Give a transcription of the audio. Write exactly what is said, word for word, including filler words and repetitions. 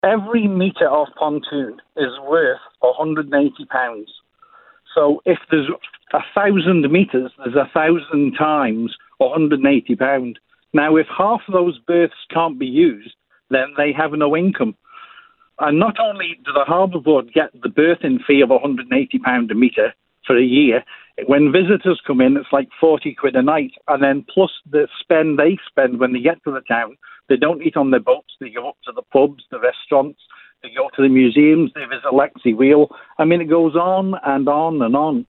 Every metre of pontoon is worth one hundred eighty pounds. So if there's a thousand metres, there's a thousand times one hundred eighty pounds. Now, if half of those berths can't be used, then they have no income. And not only do the Harbour Board get the berthing fee of one hundred eighty pounds a metre for a year, when visitors come in, it's like forty quid a night. And then plus the spend they spend when they get to the town, they don't eat on their boats, they go up to the pubs, the restaurants, they go to the museums, they visit Lexi Wheel. I mean, it goes on and on and on.